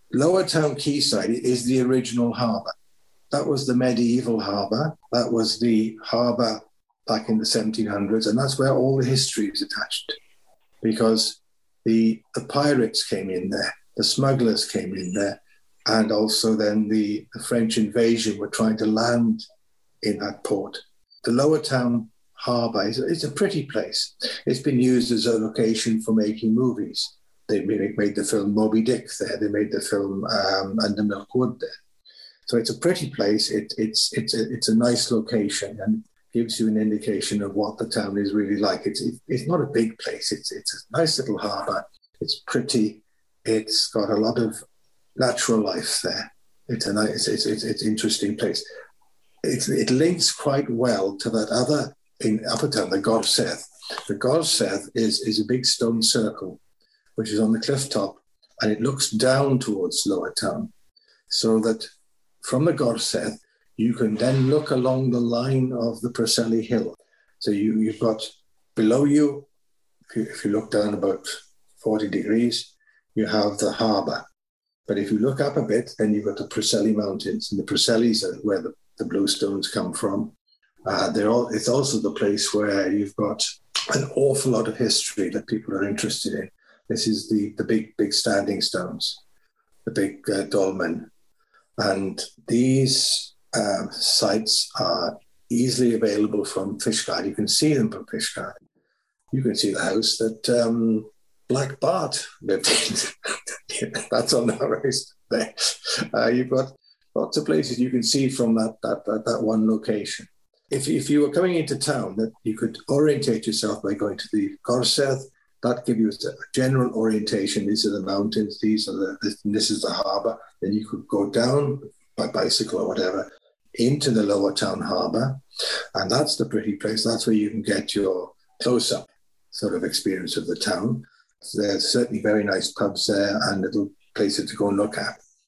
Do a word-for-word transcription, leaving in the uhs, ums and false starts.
Lower Town Quayside is the original harbour. That was the medieval harbour. That was the harbour back in the seventeen hundreds, and that's where all the history is attached. Because the, the pirates came in there, the smugglers came in there, and also then the, the French invasion were trying to land in that port. The Lower Town harbour is, is a pretty place. It's been used as a location for making movies. They made the film Moby Dick there. They made the film um, Under Milk Wood there. So it's a pretty place. It, it's it's a, it's a nice location and gives you an indication of what the town is really like. It's it, it's not a big place. It's it's a nice little harbour. It's pretty. It's got a lot of natural life there. It's a nice. It's it's it's an interesting place. It's, it links quite well to that other in Upper Town, the Gorsedd. The Gorsedd is is a big stone circle, which is on the cliff top, and it looks down towards Lower Town, so that from the Gorsedd, you can then look along the line of the Preseli Hill. So you, you've got below you, if you, if you look down about forty degrees, you have the harbour. But if you look up a bit, then you've got the Preseli Mountains, and the Preselis are where the, the bluestones come from. Uh, they're all, it's also the place where you've got an awful lot of history that people are interested in. This is the, the big, big standing stones, the big uh, dolmen. And these um, sites are easily available from Fishguard. You can see them from Fishguard. You can see the house that um, Black Bart lived in. That's on the horizon there. Uh, you've got lots of places you can see from that that that, that one location. If, if you were coming into town, that you could orientate yourself by going to the Gorsedd. That gives you a general orientation. These are the mountains. These are the. This, this is the harbour. Then you could go down by bicycle or whatever into the Lower Town harbour, and that's the pretty place. That's where you can get your close-up sort of experience of the town. There's certainly very nice pubs there and little places to go and look at.